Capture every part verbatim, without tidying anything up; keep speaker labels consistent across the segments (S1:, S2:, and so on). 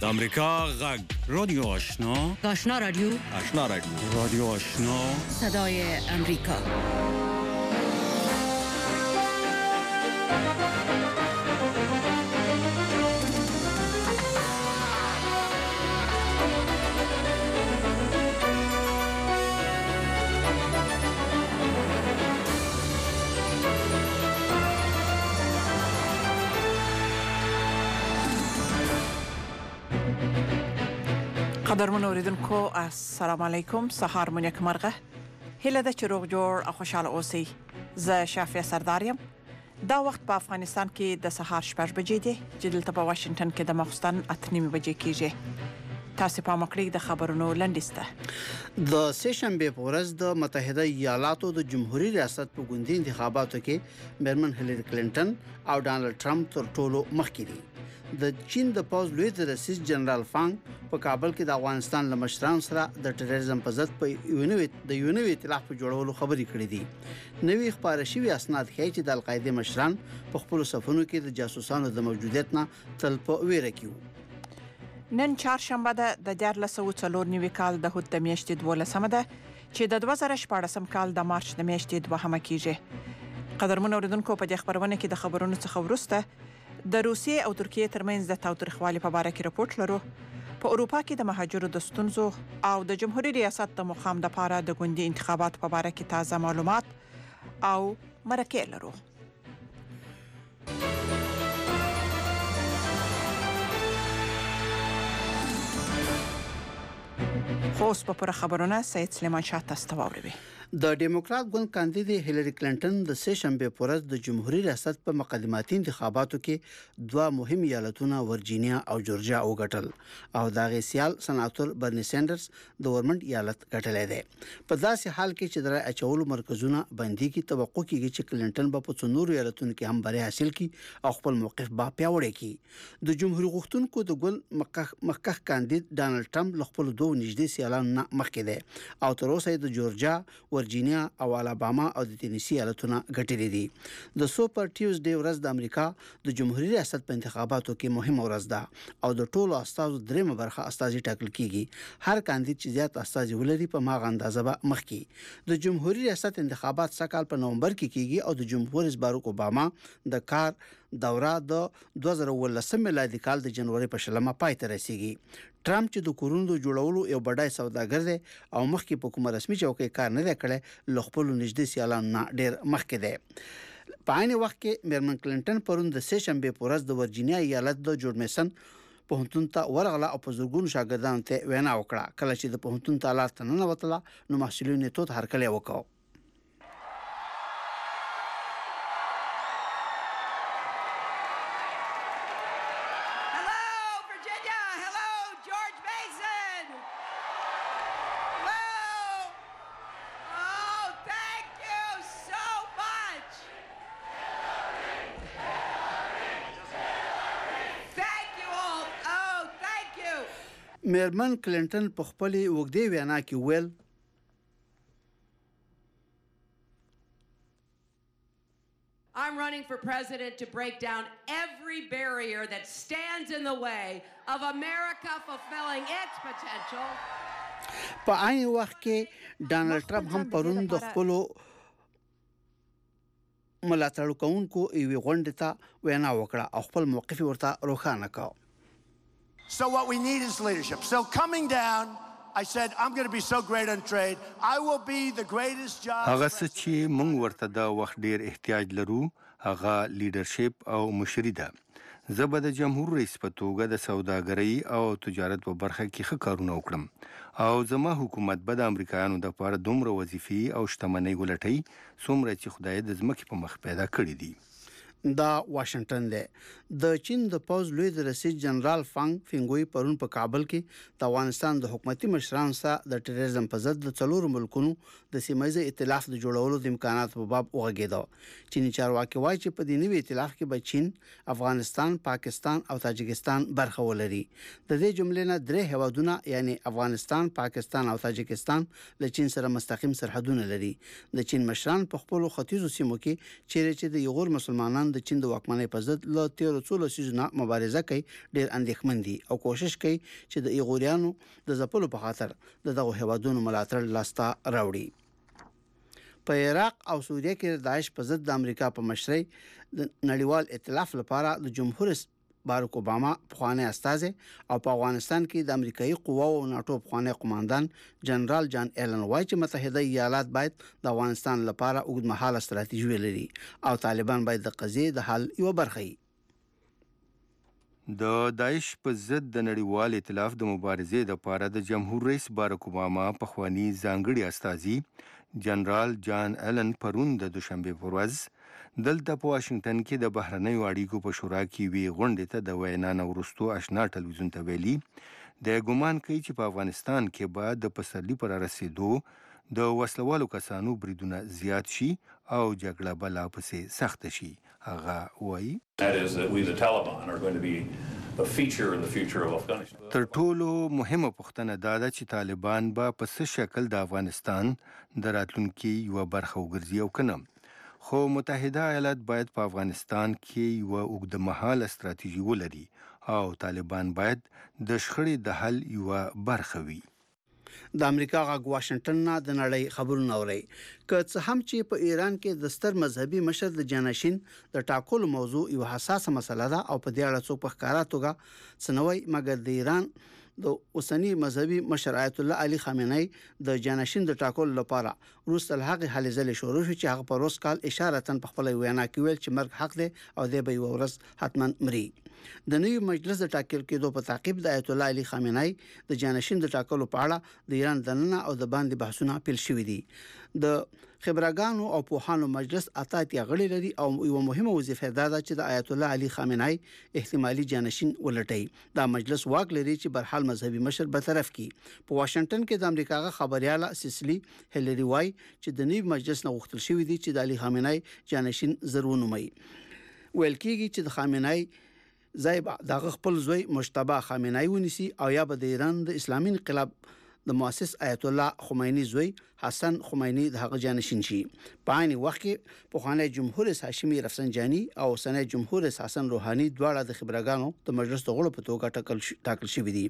S1: د امریکا غږ رادیو آشنا
S2: آشنا رادیو
S1: آشنا رادیو رادیو آشنا
S2: صدای امریکا.
S3: قدرمن اوریدونکو السلام علیکم. سهار مو نیک مرغه. هله د چروغ جوړ او خوشاله اوسئ. زه شافیه سرداریم. دا وخت په افغانستان کې د سهار شپږ بجې دي چې دلته په واشنگټن کې د ماخوستن اته نیمې بجې کېږي. تاسو په مکړی د خبرونو لنډیسته.
S4: د سه شنبه په ورځ د متحده ایالاتو د جمهوریت ریاست په ګوندي انتخاباتو کې میرمن هیلری کلینټن او ډانلډ ټرمپ تر ټولو مخکې دي. د چین د پوز لوی رئیس جنرال فانګ په کابل کې د افغانستان له مشرانو سره د ټیرریزم په ضد په یونیویت د یونیویت ائتلاف په جوړولو خبرې کړې دي. نوې خبره شوی اسناد ښیي چې د القاعده مشران په خپل صفونو کې د جاسوسانو د موجودیت نه تل په ویره کې.
S3: نن چهارشنبه ده د دیار لسو څلور نیوي کال د هوت د میاشتې دولسمه ده چې د دوه زره شپاړسم کال د مارچ د میاشتې دوهمه کېږي. قدرمن اوریدونکو په دې خبرونه کې د خبرونو څخه وروسته د روسیې او ترکیې ترمنځ د تاوتریخوالي په اړه کې راپورټ لرو. په اروپا کې د مهاجرو د ستونزو او د جمهوریت ریاست د مقام د لپاره د ګوندي انتخابات په اړه کې تازه معلومات او مرکه لرو. خو اوس په پوره خبرونه سید سلیمان شاه تاسو ته واوروي.
S4: د ډیموکرات ګوند کاندید هیلری کلینټن د سه شنبه په ورځ د جمهوریت ریاست په مقدماتي انتخاباتو کې دوه مهم ایالتونه ورجینیا او جورجیا وګټل او د غیسیال سناتور برني سانډرز د ورمنډ ایالت ګټلې ده. په داسې حال کې چې د اچولو مرکزونه باندې کې توقع کیږي چې کلینټن به په څونورو ایالتونو کې هم بری حاصل کړي او خپل موقف به پیاوړی کړي. د جمهوریت غوښتونکو د ګوند مخکخ مخکخ کاندید ډانلډ ټرمپ له خپل دوه نږدې سیالانو نه مخکې ده او تر اوسه د جورجیا ورجینیا او الاباما او د تینیسی ایالتونه ګټلې دي. د سوپر ټیوزډے ورځ د امریکا د جمهوریت ریاست په انتخاباتو کې مهمه ورځ ده او د ټولو استازو دریمه برخه استازي ټاکل کیږي. هر کاندید چې زیات استازي ولري په ماغه اندازه به مخکې. د جمهوریت ریاست انتخابات سکهال په نومبر کې کیږي او د جمهور رئیس باراک اوباما د کار دوره د دوه زره ولسم میلادي کال د جنوري په شلمه پای ته رسیږي. ټرمپ چې د کورونو جوړولو یو بډای سوداګر دی او مخکې په کومه رسمي چوکۍ کار نه دی کړی له خپل نږدې سیالانو نه ډیر مخکې دی. په عین وخت کې میرمن کلینټن پرون د سه شنبه په ورځ د ورجینیا ایالت د جورج میسن پوهنتون ته ورغله او په زرګونو شاګردانو ته وینا وکړه. کله چې د پوهنتون ته لاس ته ننوتله نو محصلینو یې توت هرکلی وکړ. میرمن کلینټن په خپل وګړي وینا کې ویل
S5: I'm running for president to break down every barrier that stands in the way of America fulfilling its potential.
S4: په عین وخت کې ډانلډ ټرمپ هم پرون د خپل ملاتړ کوونکو یوې غونډې ته وینا وکړه او خپل موقف ورته روښانه کړ.
S6: So what we need is leadership. So coming down, I said, I'm going to be so great on trade. I will be the greatest job.
S7: هغه څه چې موږ ورته د وخت ډیر احتیاج لرو هغه لیدرشپ او مشري ده. زه به د جمهور رئیس په توګه د سوداګرۍ او تجارت په برخه کې ښه کارونه وکړم او زما حکومت به د امریکایانو د لپاره دومره وظیفې او شتمنۍ ولټوي څومره چې خدای د ځمکې په مخ پیدا کړي دي.
S4: دا واشنگټن دی. د چین د پوز لوی رئیس جنرال فانګ فینګوی پرون په کابل کې د افغانستان د حکومتي مشرانو سره د ټیرریزم په ضد د څلورو ملکونو د سیمایي ائتلاف د جوړولو د امکاناتو په باب وغږېده. چینی چارواکي وایي چې په دې نوي ائتلاف کې به چین، افغانستان، پاکستان او تاجکستان برخه ولري. د دې جملې نه درې هیوادونه یعنی افغانستان، پاکستان او تاجکستان له چین سره مستقیم سرحدونه لري. د چین مشران په خپل ختیځو سیمو کې چیرې چې د یغور مسلمانانو د چین د واکمنۍ په ضد له تیرو څو لسیزو مبارزه کوي ډیر اندېښمن دي او کوشش کوي چې د ایغوریانو د ځپلو په خاطر د دغه هیوادونو ملاتړ لاسته راوړي. په عراق او سوریه کې د داعش په ضد د امریکا په مشرۍ د نړیوال ائتلاف لپاره د جمهور بارک اوباما پخوانی استازي او په افغانستان کې د امریکایي قواو او ناتو پخوانی قوماندان جنرال جان ایلن وایي چې متحده ایالات باید د افغانستان لپاره اوږدمهاله ستراتیژي ولري او طالبان باید د قضیې د حل یو برخه وي.
S7: د داعش په ضد د نړیوال ائتلاف د مبارزې لپاره د جمهور رئیس بارک اوباما پخوانی ځانګړي استازي جنرال جان ایلن پرون د دوشنبه پر ورځ دلته په واشنگټن کې د بهرنیو اړیکو په شورا کې وی غونډې ته د وینا نه وروسته آشنا ټلویزیون ته ویلي د ګومان کوي چې په افغانستان کې به د پسرلي پر رسیدو د وسلوالو کسانو بریدونه زیات شي او جګړه به لا پسې سخت شي. هغه وایي تر ټولو مهمه پوښتنه دا ده چې طالبان به په څه شکل د افغانستان د راتلونکي یوه برخه وګرځي او کنه، خو متحده ایالات باید په افغانستان کې یوه اوږدمهاله ستراتیژي ولري او طالبان باید د شخړې د حل یوه برخه وي.
S4: د امریکا غږ واشنگټن نه د نړۍ خبرونه اوري. که څه هم چې په ایران کې د ستر مذهبي مشر د جانشین د ټاکلو موضوع یو حساسه مسله ده او په دې اړه څوک په ښکارا توګه څنوي، مګر د ایران د اوسنی مذهبي مشر آیت الله علي خامنه‌ای د جانشین د ټاکلو لپاره وروسته له هغه هلې ځلې شروع شو چې هغه په روس کال اشارتاً په خپل وینا کې ویل چې مرګ حق دی او دی به یو ورځ حتما مري. د نوي مجلس د ټاکل کېدو په تعقیب د آیت الله علي خامنه‌ای د جانشین د ټاکلو په اړه د ایران دننه او د باندې بحثونه پیل شوي دي. د خبرګانو او پوهانو مجلس اتاتیا غړي لري او یو مهمه وظیفه ده چې د آیت الله علي خامنه‌ای احتمالي جانشین ولټي. دا مجلس واک لري چې برحال مذهبي مشر برطرف کړي. په واشنگټن کې د امریکا خبرياله سیسلی هیلری وای چې د نوي مجلس نه غوښتل شوی دی چې د علي خامنه‌ای جانشین ضروري ویل کېږي چې د خامنه‌ای زایب دغه خپل زوی مجتبی خامنه‌ای ونیسي او یا به د ایران د اسلامي انقلاب د مؤسس آیت الله خمینی زوی حسن خمینی د هغه جانشین شي. په عین وخت کې پخوانی جمهور رئیس هاشمي رفسنجاني او اوسنی جمهور رئیس حسن روحاني دواړه د خبرګانو د مجلس د غړو په توګه ټاکل ټاکل شوي دي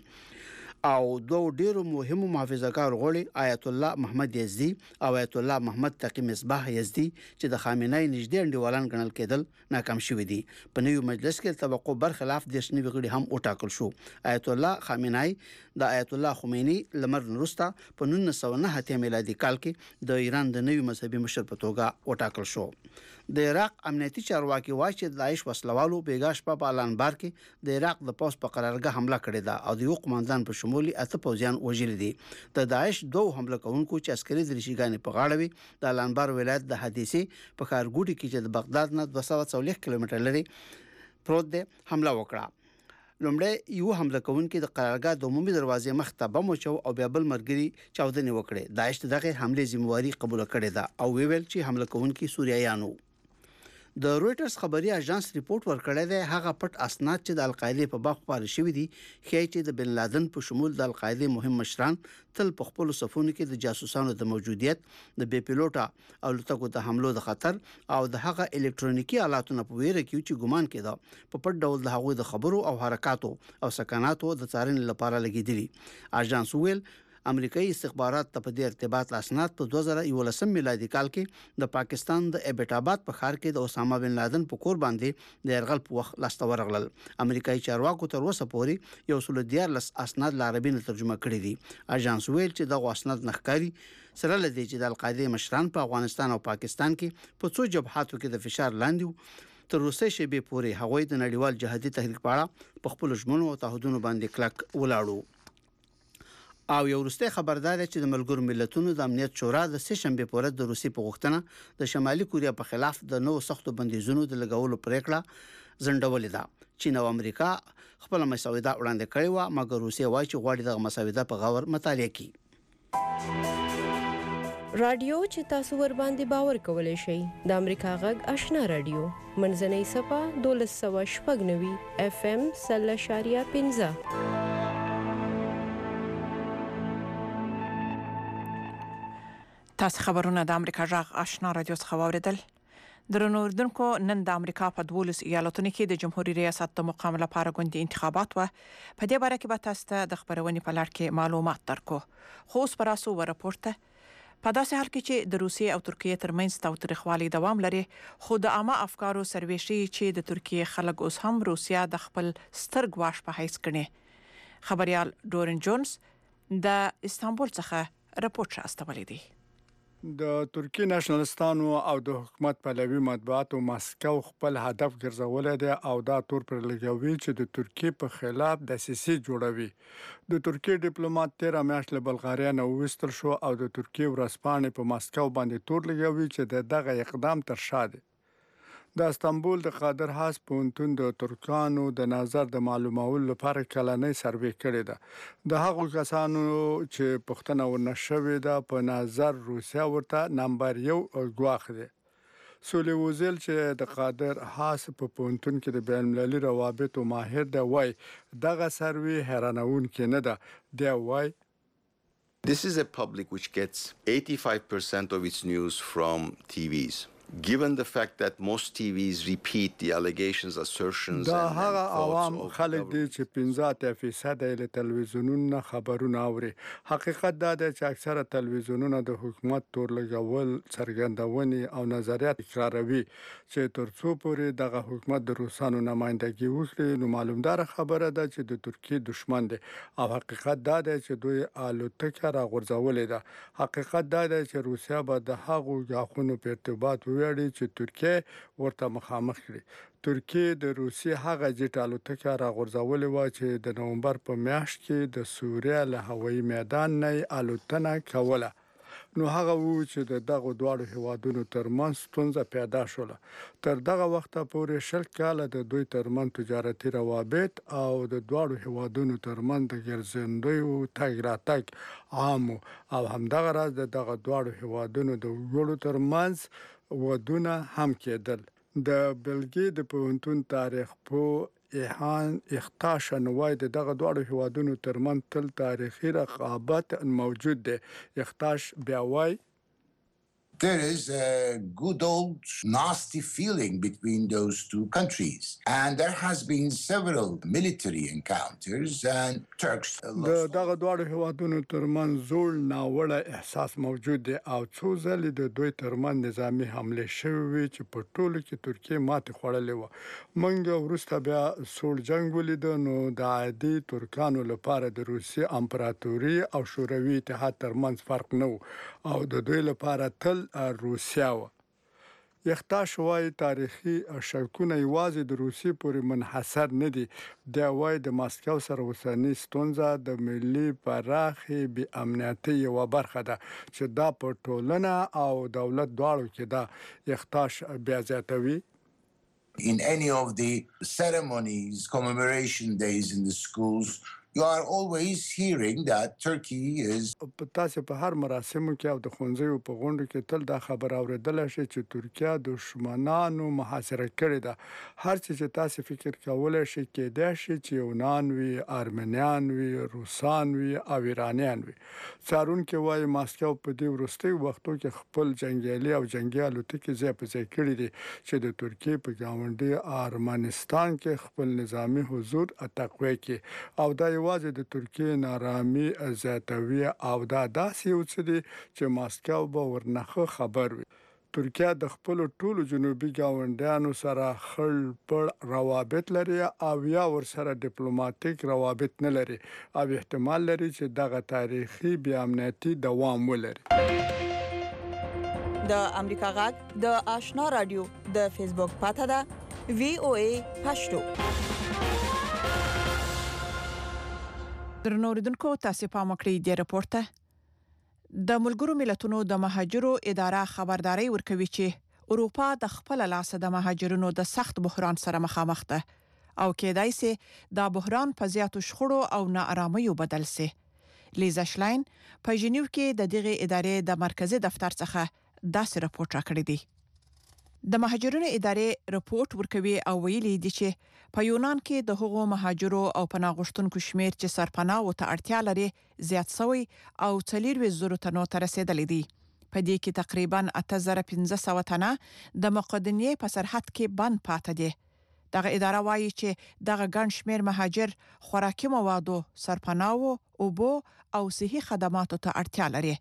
S4: او دوه ډیرو مهمو محافظه‌کار غړي آیت الله محمد یزدي او آیت الله محمد تقی مصباح یزدي چې د خامنه‌ای نږدې انډیوالان ګڼل کېدل ناکام شوي دي. په نوي مجلس کې توقع برخلاف د شنوي غړي هم وټاکل شو. آیت الله خامنه‌ای د آیت الله خمینی لمر نورستا په نولس سوه نهه اتیا میلادي کال کې د ایران د نوي مذهبي مشر په توګه وټاکل شو. د عراق امنیتي چارواکي وایي چې داعش وسلوالو بیګاش په بالانبار کې د عراق د پوس په قرارګاه حمله کړې ده او د یو قوماندان په شمول اته پوځیان وژل دي. د داعش دوه حمله کوونکو چې عسکري درشيګانې په غاړه وي د الانبار ولایت د حدیثي په کارګوټي کې چې د بغداد نه دوه سوه څلوېښت کیلومتر لري پروت دی حمله وکړه. لومړی یو حمله کوونکي د قرارګاه د عمومي دروازې مخ ته بم وچو او بیا بل مرګري چاودنې وکړې. داعش دغه حمله ذمہواری قبول کړې ده او ویل چې حمله کوونکي سوریایانو. د رويټرز خبري اژانس ریپورت ورکړی دی هغه پټ اسناد چې د القاعده په باب خبري شوی دي ښیي چې د بن لادن په شمول د القاعده مهم مشران تل په خپل صفونو کې د جاسوسانو د موجودیت، د بې پیلوټه او لټکو د حملو د خطر او د هغه الکترونیکی آلاتونو په ویره کې چې ګومان کېده په پټ ډول د هغوی د خبرو او حرکاتو او سکاناتو د څارنې لپاره لګیدلي. اژانس ویل امریکایي استخبارات ته په دې ارتباط اسناد په دوه زره یولسم میلادي کال کې د پاکستان د ایبټ آباد په ښار کې د اسامه بن لادن په کور باندې د يرغل په وخت لاسته ورغلل. امریکایي چارواکو تر اوسه پورې یو سل دیارلس اسناد ل عربي نه ترجمه کړي دي. اژانس ویل چې دغه اسناد نخکاری سره لدی چې د القاعده مشران په افغانستان او پاکستان کې په څو جبهاتو کې د فشار لاندې تر روسي شبي پورې هغوی د نړیوال جهادي تحریک په اړه په خپل ژمنو او تعهدونو باندې کلک ولاړو. او یو وروسته خبردار چې د ملګرو ملتونو د امنیت شورا د سه شنبه په ورځ د روسي په غوښتنه د شمالي کوریا په خلاف د نو سختو بندیزونو د لګولو پریکړه ځنډولې ده. چین او امریکا خپل مساوده وړاندې کړې و مګر روسي وایي چې غواړي د مساوده په غور مطالعه کړي.
S8: رادیو چې تاسو ور باندې باور کولای شئ د امریکا غږ آشنا رادیو منځنۍ صفه دولس سوه شپږ نوي اف ام سل شاریه پنځه.
S3: تاسو خبرونه د امریکا غږ آشنا رادیو څخه واوریدل. درنو اردوونکو نن د امریکا په دولس ایالتونو کې د جمهوریت ریاست د مقام لپاره غونډې انتخابات و په دې باره کې به تاسو ته د خبرونې په لړ کې معلومات درکو. خو اوس پر اساس ورپورته په داسې حال کې چې د روسیې او ترکیې ترمنځ تاوتریخوالي دوام لري، خو د عامه افکارو سروې ښیي چې د ترکیې خلک اوس هم روسیا د خپل ستر ګواښ په حیث ګڼي. خبريال ډورن جونز د استانبول څخه راپورټ راستولی دی.
S9: د ترکی نېشنلستانو او د حکومت پلوي مطبوعاتو ماسکو خپل هدف ګرځولای دی او دا تور پر لګوي چې د ترکی په خلاف دسیسې جوړوي. د ترکی ډیپلوماټ تیر میاشت له بلغاریا نه وستل شو او د ترکی ورځپاڼې په ماسکو باندې تور لګوي چې دغه اقدام تر شا دی. د استانبول د قادر هاس پوهنتون د ترکانو د نظر د معلومولو لپاره کلنۍ سروې کړې ده. د هغو کسانو چې پوښتنه ورنه شوې ده په نظر روسیا ورته نمبر یو ګواښ دی. سولې وزیل چې د قادر هاس په پوهنتون کې د بین المللي روابطو ماهر دی وایي دغه سروې حیرانونکې نه ده. دی وایي
S10: This is a public which gets eighty-five percent of its news from T Vs. Given the fact that most T Vs repeat the allegations, assertions
S9: دا
S10: and
S9: هغه عوام
S10: thoughts of
S9: خلک دي چې پنځه فیصد له تلویزیونونو خبرونه اوري. حقیقت دا دی چې اکثره تلویزیونونه د حکومت تور لګول څرګندونې او نظریات تکراروي چې ترڅو پورې دغه حکومت د روسانو نمائندګي وکړي نو معلومدار خبره ده چې د ترکیې دشمن دی او حقیقت دا دی چې دوی الوتکه راغورځولې ده. حقیقت دا دی چې روسیا به د هغو غاښونو په ارتباط ویاړي چې ترکیه ورته مخامخ کړي. ترکیه د روسیې هغه جټ الوتکه راغورځولې و چې د نومبر په میاشت کې د سوریه له هوایي میدان نه الوتنه کوله. نو هغه وو چې د دغه دواړو هیوادونو ترمنځ ستونزه پیدا شوله. تر دغه وخته پورې شل کاله د دوی ترمنځ تجارتي روابط او د دواړو هیوادونو ترمنځ د ګرځندویو تګ راتګ عام او همدغه راز د دغه دواړو هیوادونو د وګړو ترمنځ ودونه هم کېدل. د بلګي د پوهنتون تاریخ په ایهان اختاشن وای د دغه دواړو هیوادونو ترمنځ تل تاریخي رقابت موجود دی. اختاش بیا وای
S11: There is a good old nasty feeling between those two countries and there has been several military encounters and Turks
S9: د دغه دواړو هیوادونو ترمنځ زوړ ناوړه احساس موجود دی او څو ځلې د دوی ترمنځ نظامی حمله شوې چې په ټولو کې ترکیه ماتې خوړلې و. منګه وروسته بیا سوړ جنگ ولید نو د عادي ترکانو لپاره د روسي امپراتوري او شوروي اتحاد ترمنځ فرق نه او د دوی لپاره تل روسیا و. یختاش وای تاریخي شکونه یوازې د روسیې پورې منحصر نه دي. دا وای د ماسکو سره اوسنۍ ستونزه د ملي پراخي بې امنیتۍ یوه برخه ده چې دا په ټولنه او دولت دواړو کې ده. یختاش بیا زیاتوي
S11: In any of the ceremonies, commemoration days in the schools, you are always hearing that Turkey is
S9: تاسو په هر مراسمو کې او د خونځیو په غونډو کې تل دا خبر اوریدل شي چې ترکیه دشمنانو محاصره کړې ده. هر څه چې تاسو فکر کولای شي کېدای شي چې یونان وي، ارمنیان وي، روسان وي او ایرانیان وي. څارونکو وايي ماسکو په دې وروستي وختو کې خپل جنگیالي او جنگي الوتکې ځای په ځای کړي دي چې د ترکیې په ګاونډي ارمنستان کې خپل نظامی حضور تقویه کړي او دا یوازې د ترکیې نارامي زیاتوي او دا داسې یو څه دی چې ماسکو به ورنه خبر وي. ترکیه د خپل ټولو جنوبي ګاونډیانو سره خړ پړ روابط لري او یا ورسره ډیپلوماټیک روابط نه لري او احتمال لري چې دغه تاریخي بې امنیتي دوام ولري.
S12: د امریکا غږ د آشنا رادیو د فیسبوک پاته ده وی او ای پښتو.
S3: درنو اوریدونکو تاسو پام وکړئ د راپورته د ملګرو ملتونو د مهاجرو اداره خبرداري ورکوي چې اروپا د خپل لاسه د مهاجرونو د سخت بحران سره مخامخ ده او کېدای سي دا بحران په زیاتو شخړو او نااراميو بدل سي. لیزا شلاین په ژنیو کې د دغه ادارې د مرکزی دفتر څخه داسې راپورټ راکړی دی. د مهاجرونو ادارې راپورټ ورکوي او ویلي دي چې په یونان کې د هغو مهاجرو او پناه غوښتونکو شمیر چې سرپناه او ته اړتیا لري زیات شوی او څلور زره تنو ته رسیدلی دي. په دې کې تقریبا اته زره پنځه سوه تنه د مقدونیې په سرحد کې بند پاتې دي. دغه اداره وایي چې دغه ګڼ شمېر مهاجر خوراکي موادو، سرپناهو، اوبو او صحي خدماتو ته اړتیا لري.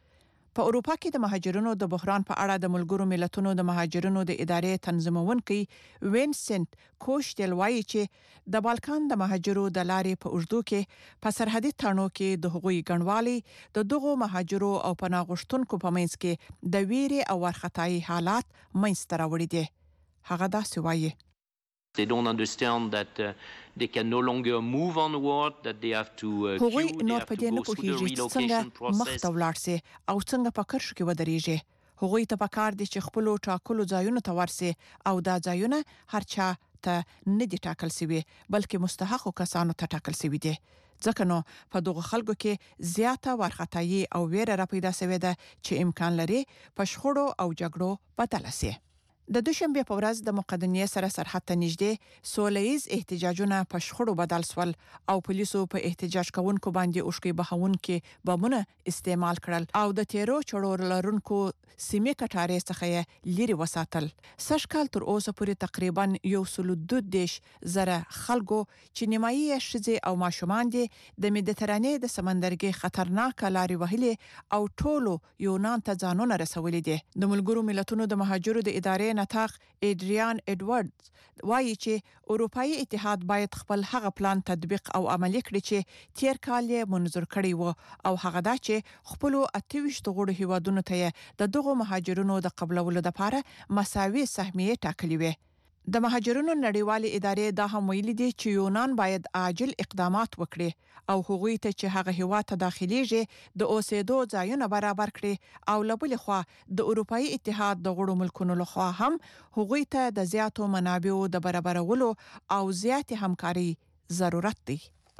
S3: په اروپا کې د مهاجرونو د بحران په اړه د ملګرو ملتونو د مهاجرونو د ادارې تنظیمونکي وینسنت کوشتل وایي چې د بالکان د مهاجرو د لارې په اوږدو کې په سرحدي تړونو کې د حقوقي ګڼوالي د دغو مهاجرو او پناه غوښتونکو په منځ کې د ویرې او وارخطایي حالات منځته راوړي دي. هغه داسې وایي:
S13: They don't understand that uh, they can no longer move onward, that they have to uh,
S3: هغوی
S13: queue, they
S3: نور
S13: have
S3: په
S13: to
S3: دې نه
S13: go through the
S3: پوهیږي چې
S13: relocation
S3: څنګه مخ
S13: process.
S3: ته ولاړ سي او څنګه په کرښو کې ودرېږي. هغوی ته پکار دي چې خپل ټاکلو ځایونو ته ورسي او دا ځایونه هر چا ته نه دي ټاکل شوي بلکې مستحقو کسانو ته ټاکل شوي دي. ځکه نو په دغه خلکو کې زیاته وارخطایي او ویره را پیدا شوې ده چې امکان لري په شخړو او جګړو بدل شي. د دوشنبه په ورځ د مقدونیې سره سرحد ته نږدې سولهییز احتجاجونه په شخړو بدل شول او پولیسو په احتجاج کوونکو باندې اوشکي بهونکي بمونه استعمال کړل او د تیرو چړور لرونکو سیمې کټارې څخه لري وساتل. سشکال تر اوسه پورې تقریبا یو سل دوه دیش زره خلکو چې نیمایي یې ښځې او ماشومان دي د مدیترانې د سمندرګي خطرناک لارې وهلې او ټولو یونان ته ځانونه رسولي دي. د ملګرو ملتونو د مهاجرو د ادارې نتاق ایډریان ایډورډز وایي چې اروپאי اتحاد باید خپل هغه پلان تطبیق او عملي کړي چې تیر کال یې منظور کړی و او هغه دا چې خپل اته ویشت غړو هیوادونو ته د دغو مهاجرونو د قبولولو لپاره مساوي سهمیه ټاکلې وي. د مهاجرونو نړیوالې ادارې دا هم ویلي دي چې یونان باید عاجل اقدامات وکړي او هغوی ته چې هغه هیواد ته داخليږي د اوسېدو ځایونه برابر کړي او لبل خو د اروپאי اتحاد د غړو ملکونو لخوا هم هغوی ته د زیاتو منابعو د برابرولو او زیات همکاري ضرورت دی.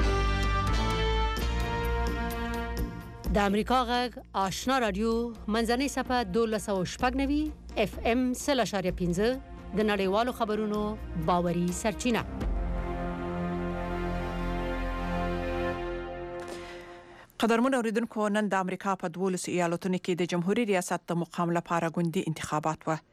S2: د امریکا غږ آشنا رادیو منځنۍ صفه دولس او شپږ نوي اف ام صفر اشاریه پنځه د نړیوالو خبرونو باوري سرچینه.
S3: قدرمن اوریدونکو، نن د امریکا په دولس ایالتونو کې د جمهوریت ریاست د مقام لپاره ګوندي انتخابات و.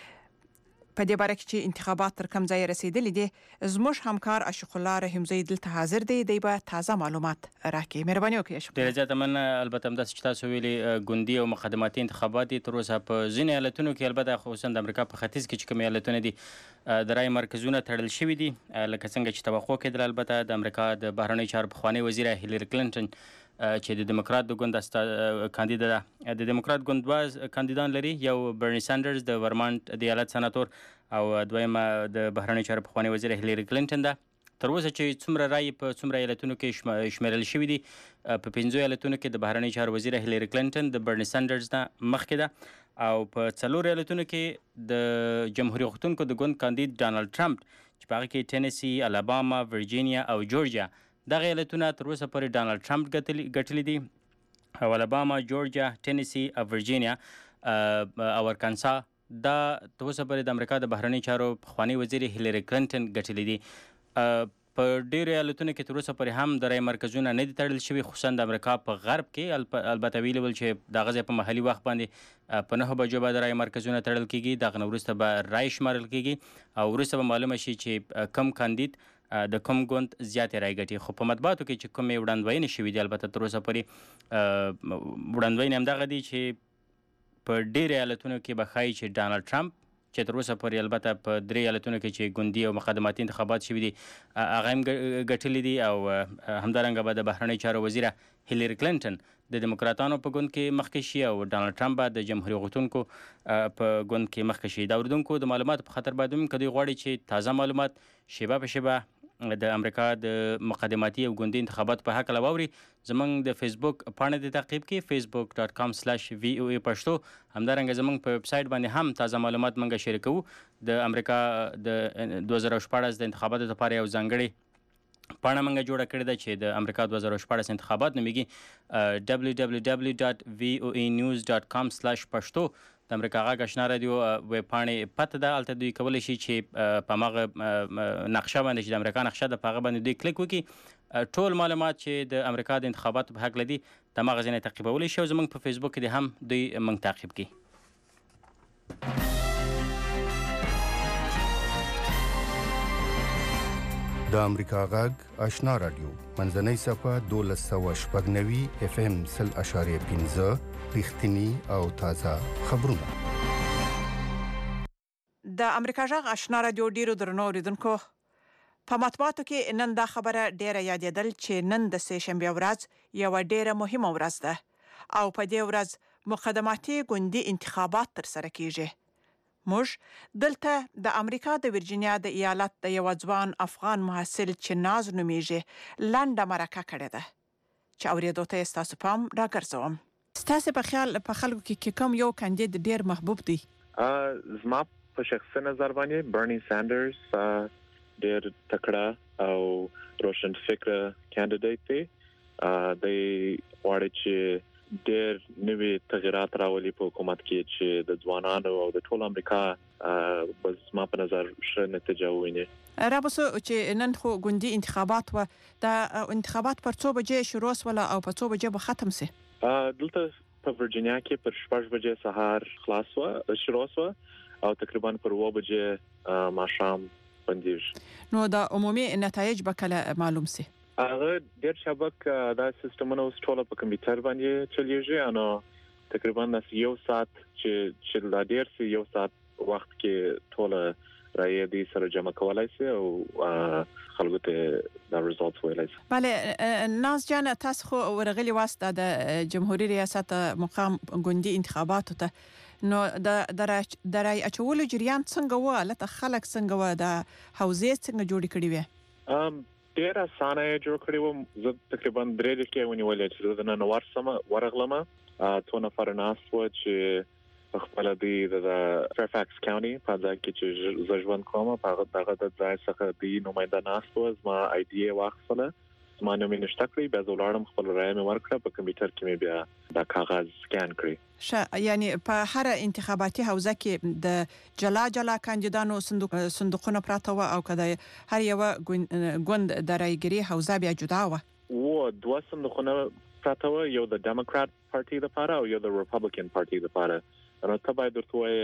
S3: په دې باره کې چې انتخابات تر کوم ځای رسیدلي دي، زموږ همکار اشق الله رحمزی دلته حاضر دی. دی به تازه معلومات راکړي. مهرباني وکړئ اشق.
S14: ډېر زیات مننه. البته همداسې چې تاسو ویلي ګوندي او مقدماتي انتخابات دي تر اوسه په ځینې ایالتونو کې، البته خصوصا د امریکا په ختیځ کې چې کوم ایالتونه دي د رای مرکزونه تړل شوي دي لکه څنګه چې توقع کېدل. البته د امریکا د بهرنیو چارو پخواني وزیر هیلری کلینټن چې د دیموکرات د ګوند کاندید ده، د دیموکرات ګوند دوه کاندیدان لري، یو برني سانډرز د ورمانټ د ایالت سناتور او دویمه د بهرنیو چارو پخواني وزیر هیلری کلینټن ده. تر اوسه چې څومره رای په څومره ایالتونو کې شمیرل شوي دي، په پنځو ایالتونو کې د بهرنیو چارو وزیر هیلری کلینټن د برني سانډرز نه مخکې ده او په څلور ایالتونو کې د جمهوریت غوښتونکو د ګوند کاندید ډانلډ ټرمپ چې په هغه کې ټینیسي، الاباما، ورجینیا او جورجیا دغه ایالتونه تر اوسه پورې ډانلډ ټرمپ ګټلي دي او الاباما، جورجیا، ټینیسي او ورجینیا او ارکانسا دا تر اوسه پورې د امریکا د بهرنیو چارو پخواني وزیر هیلری کلینټن ګټلي دي. په ډېرو ایالتونو کې تر اوسه پورې هم د رای مرکزونه نه دي تړل شوي، خصوصا د امریکا په غرب کې. البته ویلي ول چې دغه ځای په محلي وخت باندې په نهه بجو به د رای مرکزونه تړل کېږي، دغه نه وروسته به رای شمارل کېږي او وروسته به معلومه شي چې کم کاندید د کوم ګوند زیاتې رای ګټي. خو په مطبوعاتو کې چې کومې وړاندوینې شوي دي، البته تر اوسه پورې وړاندوینې همدغه دي چې په ډېرو ایالتونو کې به ښایي چې ډانلډ ټرمپ چې تر اوسه پورې البته په درې ایالتونو کې چې ګوندي او مقدماتي انتخابات شوي دي هغه هم ګټلي دي او همدارنګه به د بهرنیو چارو وزیره هیلری کلینټن د دیموکراتانو په ګوند کې مخکې شي او ډانلډ ټرمپ به د جمهوریت غوښتونکو په ګوند کې مخکې شي. د اورېدونکو د معلوماتو په خاطر باید هم که دوی غواړي چې تازه معلومات شیبه په شیبه د امریکا د مقدماتي او ګوندي انتخابات په هکله واوري، زمونږ د فیسبوک پاڼه د تعقیب کې فیسبوک ډاټ کام سلاش وی او ای پښتو. همدارنګه زمونږ په ویب سایټ باندې هم تازه معلومات موږ شریکوو. د امریکا د دوه زره شپاړس د انتخاباتو لپاره یو ځانګړې پاڼه موږ جوړه کړې ده چې د امریکا دوه زره شپاړس انتخابات نومیږي ډبلیو ډبلیو ډبلیو ډاټ وی او ای نیوز ډاټ کام سلاش پښتو. د امریکا غږ آشنا رادیو ویب پاڼې پته ده، هلته دوی کولی شي چې په هماغه نقشه باندې چې د امریکا نقشه ده په هغه باندې دوی کلیک وکړي ټول معلومات چې د امریکا د انتخاباتو په هکله دي د هماغه ځای نه تعقیبولی شي او زموږ په فیسبوک کې دې هم دوی موږ تعقیب کړي.
S7: د امریکا غږ آشنا رادیو منځنۍ صفحه دولس سوه شپږ نوي اف ام سل اشاریه پنځه رښتیني او تازه خبرونه.
S3: د امریکا غږ آشنا رادیو ډیرو درنو اوریدونکو په مطبوعاتو کې نن دا خبره ډیره یادېدل چې نن د سه شنبه ورځ یو ډیره مهمه ورځ ده او په دې ورځ مقدماتي ګوندي انتخابات ترسره کیږي. موږ دلته د امریکا د ورجینیا د ایالت د یو ځوان افغان محصل چې ناز نومیږي لنډه مرکه کړې ده چې اورېدو ته ستاسو پام راګرځوم. ستاسو په خیال په خلکو کې کوم یو کاندید ډیر محبوب دی؟
S15: زما په شخصي نظر باندې برني ساندرز ډیر تکړه او روشن فکره کاندیدیت دی. دی غواړي چې ډیر نوي تغیرات راولي په حکومت کې چې د ځوانانو او د ټول امریکا بس ما په نظر ښه نتیجه وویني.
S3: رابسو چې نن خو ګوندي انتخابات و د انتخابات پر څو بجې شروع وسول او په څو بجې به ختم سي؟
S15: دلته په ورجینیا کې پر شپږ بجې سهار خلاص و شروع و او تقریبا پر اوه بجې ماښام بندیږي. نو د عمومي نتایج به کله معلوم سي؟ هغه ډېر شبک دا سیستمونه اوس ټول په کمپیوټر باندې چلیږي نو تقریبا یو ساعت چې چې لا ډېر سي یو ساعت وخت کې ټول رایې دې سره جمع کولای شي او خلکو ته دا ریزلټس ویلای شي. بله ناز جان تاسو خو ورغلي واسطه د جمهوریت ریاست مقام ګوندي انتخاباتو ته نو د درای اچولو جریان څنګه و لته خلک څنګه و د حوزې څنګه جوړ کړی وي؟ ام ډیر اسانه جوړ کړی و. زه تقریبا درې دقیقې ونیولې چې د نن ورسم ورغلم څو نفر ناس و چې خپل دی د فیرفاکس کاونټي په ځای کې چې زه ژوند کوم په هغه دغه د ځای څخه دی نماینده ناس و زما آی ډي واخله زما نوم یې نشته کړی بیا زه ولاړم خپل رایه مې ورکړه په کمپیوټر کې مې بیا دا کاغذ سکین کړی. یعنی په هر انتخاباتي حوزه کې د جلا جلا کاندیدانو صندوق صندوقونه پراته و او کله هر یو ګوند د رایګری حوزه بیا جدا و و دوه صندوقونه پراته و یو د ډیموکرات پارټي لپاره او یو د ریپبلیکن پارټي لپاره. نو ته باید ورته وایې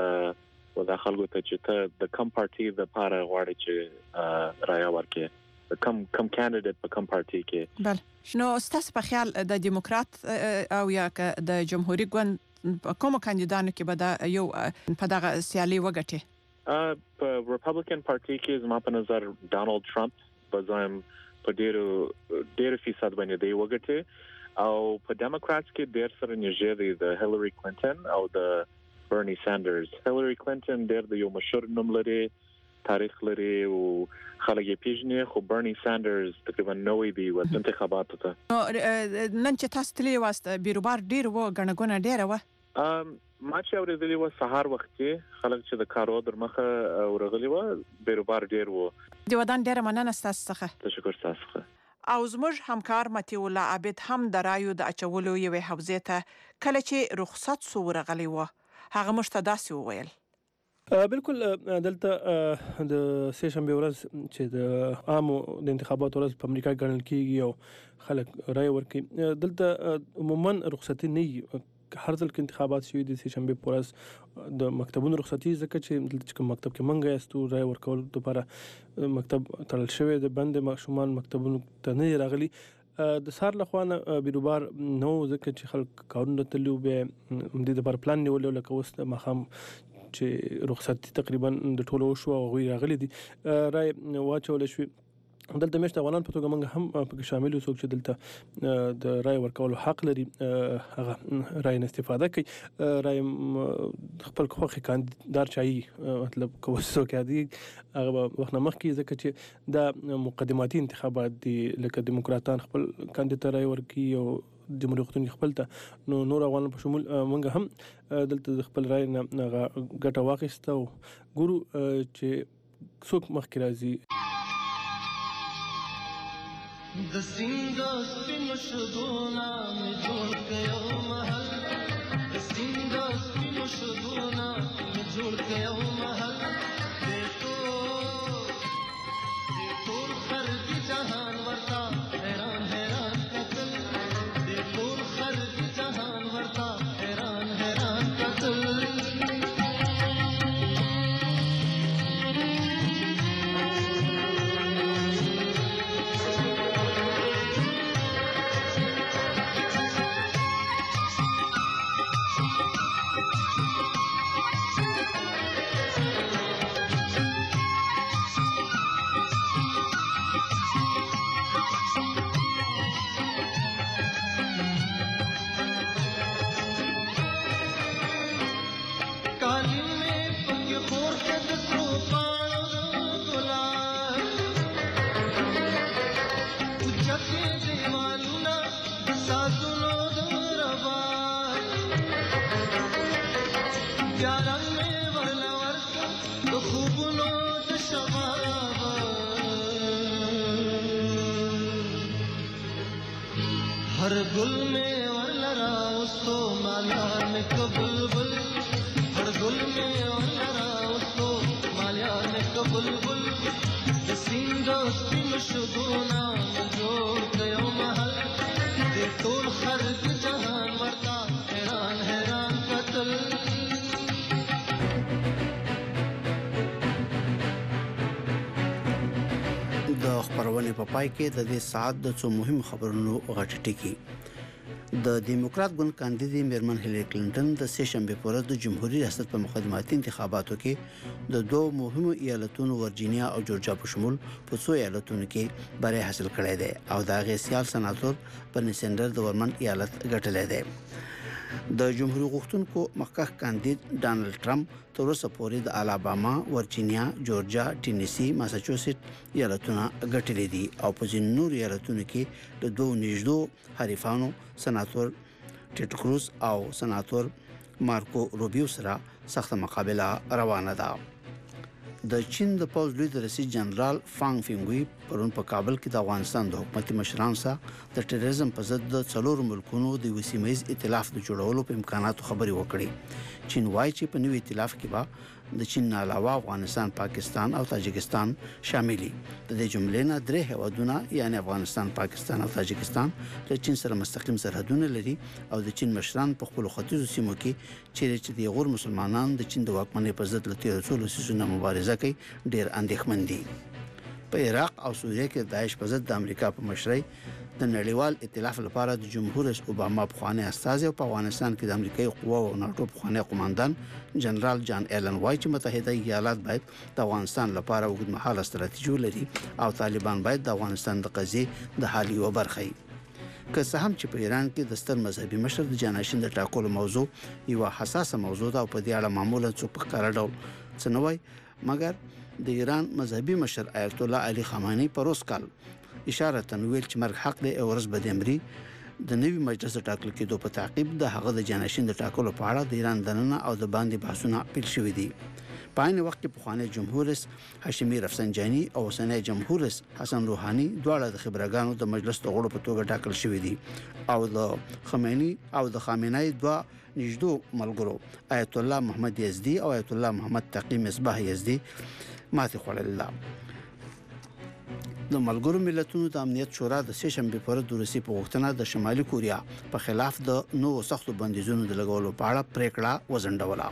S15: و دا خلکو ته چې ته د کم پارټي لپاره غواړې چې رایه ورکړې کم کم کاندیدټ په کم پارټي کې. بله نو ستاسو په خیال د دیموکرات او یا د جمهوریت ګوند کوم کاندیدانو کې به دا یو په دغه سیالي وګټي؟ په ریپبلیکن پارټي کې زما په نظر ډانلډ ټرمپ به زم په ډیرو ډیر فیصد باندې دی وګټي او په ډیموکراتس کې ډیر سره نږدې دی د هیلری کلینټن او د برني ساندرز. هیلری کلینټن ډیر د یو مشهور نوم لري تاریخ لري او خلک یې پیژني خو برني ساندرز تقریبا نوې دی و انتخاباتو ته. نن چې تاسو تللی واسطه بیروبار ډیر و غنګونه ډیره و. ما چې اورېدلی و سهار وخت کې خلک چې د کارو در مخه ورغلي و بیروبار ډیر و. د ودان ډیره مننه ستاسو څخه. تشکر تاسو څخه. او زموږ همکار متي الله عابد هم د رایو د اچولو یوې حوزې ته کله چې رخصت سو ورغلی و هغه مشته داسې وویل.
S16: بالکل دلته د سه شنبه ورځ چې د عامو د انتخاباتو ورځ په امریکا ګڼل کیږي او خلک رای ورکوي دلته عموما رخصتي نه هر ځل کې انتخابات شوي د سه شنبه په ورځ د مکتبونو رخصتي ځکه چې دلته کوم مکتب کې منګه یاستو رای ورکول لپاره مکتب تړل شوی د بند ماشومان مکتبونو ته نه راغلي. د سار لخوا نه بیروبار نو ځکه چې خلک کارونه تلو به د لپاره پلان نیول لکه اوس مخام چې رخصتي تقریبا د ټولو شو او غوي راغلي دي رای واچول شو. دلته مشت افغانان په توګه موږ هم په شامل اوسو چې دلته د رای ورکولو حق لري هغه رای نه استفاده کوي. رای خپل خوخي کاندیدار چای مطلب کوسو کې دي هغه وخت مخ کې ځکه چې دا مقدماتي انتخابات دي لکه دیموکراتان خپل کاندیدار رای ورکي او جمهوریت خپل ته نو نور افغانان په شمول موږ هم دلته خپل رای نه ګټه واخیسته او ګورو چې څوک مخکې راځي. د سینګو سپینو شګونا می جوړ کيو محل د سینګو سپینو شګونا می جوړ کيو محل دې تو دې ټول خلک جهان ورتا
S17: دیوالونه د سازونو د رباب بیا رنګ مې ورله ورکړ د خوبونو د شباب हर गुल में वलरा उसको माल्यान को बुलबुल हर गुल में वलरा उसको माल्यान को बुलबुल जसीम दोस्ती मशगूना जोड़ गयो महल दे तोल खर्ग जहान वर्ता हैरान हैरान कतल
S4: د خبرونه په پای کې د دې ساعت د څو مهم خبرونو غټ ټکی د دیموکرات ګوند کاندید میرمن هیلری کلینټن د سه شنبه پر ورځ د جمهوریت ریاست په مقدماتي انتخاباتو کې د دوه مهمو ایالتونو ورجینیا او جورجیا په شمول په څو ایالتونو کې بری حاصل کړی دی او دا غي سیال سناتور برني سندر د ورمن ایالت ګټلې دی د جمهوریت غوښتونکو مخکښ کاندید ډانلډ ټرمپ تر اوسه پورې د الاباما، ورجینیا، جورجیا، ټینیسي، ماساچوسټ ایالتونه ګټلې دي او په ځینو نور ایالتونو کې د دوه نږدې حریفانو سناتور ټیټ کروز او سناتور مارکو روبیو سره سخت مقابله روانه ده. د چین د پوز لوی رئیس جنرال فانګ فینګوی پرون په کابل کې د افغانستان د حکومتي مشرانو سره د ټیرریزم په ضد د څلور ملکونو د وسیمایز ائتلاف د جوړولو په امکاناتو خبري وکړي. چین وايي چې په نوې ائتلاف کې به د چین علاوه افغانستان، پاکستان او تاجکستان شاملي. د دې جملې نه درې هیوادونه یعنی افغانستان، پاکستان او تاجکستان له چین سره مستقیم سرحدونه لري او د چین مشران په خپل ختیځو سیمو کې چیرې چې د غور مسلمانان د چین د واکمنۍ په ضد له تیر څو لسیزونو مبارزه کوي ډېر اندېښمن دي. په عراق او سوریه کې داعش په ضد د امریکا په مشرۍ د نړیوال ائتلاف لپاره د جمهور رئیس اوباما په خوانه استازي او په افغانستان کې د امریکایي قوو او ناتو په خوانه قوماندان جنرال جان ایلن وایي چې متحده ایالات باید د افغانستان لپاره اوږدمهاله ستراتیژي ولري او طالبان باید د افغانستان د قضیې د حل یو برخه وي. که څه هم چې په ایران کې د ستر مذهبي مشر د جانشین د ټاکلو موضوع یو حساسه موضوع ده او په دې اړه معمولا څوک په کار ډول څه نه وایي، مګر د ایران مذهبي مشر آیت الله علي خامنه‌ای په روز کال اشاره تنویل چې مرګ حق دی او ورځ به د امري د نوي مجلس ټاکل کېدو په تعقیب د هغه د جانشین د ټاکلو په اړه د ایران دننه او د باندې بحثونه پیل شوې دي. په عین وخت کې پخوانی جمهور رئیس هاشمي رفسنجاني او اوسنی جمهور رئیس حسن روحاني دواړه د خبرګانو د مجلس د غړو په توګه ټاکل شوې دي او د خمینی او د خامنه‌ای دوه نږدې ملګرو آیت الله محمد یزدي او آیت الله محمد تقی مصباح یزدي ماته خوړل. د ملګرو ملتونو د امنیت شورا د سه شنبه پر ورځ د روسي په غوښتنه د شمالي کوریا په خلاف د نوو سختو بندیزونو د لګولو په اړه پریکړه وزنډوله.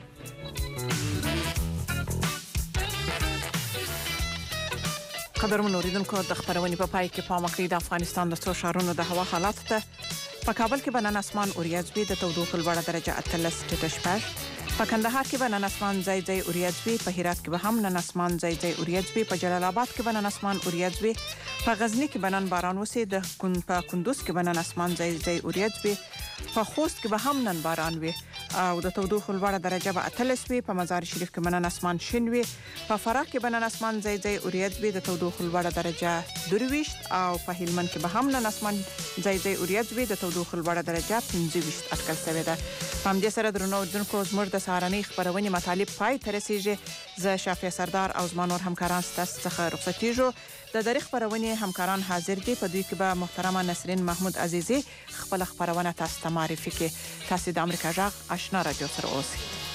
S3: قدرمن اوریدونکو د خبرونې په پای کې پام وکړئ د افغانستان د څو ښارونو د هوا حالات ته. په کابل کې به نن اسمان اوریځ وي، د تودوخې لوړه درجه اتلس ټیټه شپږ. په کندهار کې به نن اسمان ځای ځای اوریځ وي، په هرات کې به هم نن اسمان ځای ځای اوریځ وي، په جلال آباد کې به نن اسمان اوریځ وي، په غزنی کې به نن باران وشي، د په کندوز کې به نن اسمان ځای ځای اوریځ وي، په خوست کې به هم نن باران وي او د تودوخې لوړه درجه به اتلس وي، په مزار شریف کې به نن اسمان شین وي، په فراه کې به نن اسمان ځای ځای اوریځ وي، د تودوخې لوړه درجه درویشت او په هلمند کې به هم نن اسمان ځای ځای اوریځ وي، د تودوخې لوړه درجه پنځه ویشت اټکل شوې ده. په همدې سره درنو اوریدونکو زموږ د سهارنۍ خبرونې مطالب پای ته رسیږي. زه شافیه سردار او زما نور همکاران ستاسو څخه رخصتیږو. د دری خبرونې همکاران حاضر دي، په دوی کې به محترمه نسرین محمود عزیزی خپل خبرونه تاسو ته معرفي کړي. تاسو د امریکا جغ آشنا رادیو سره اوسئ.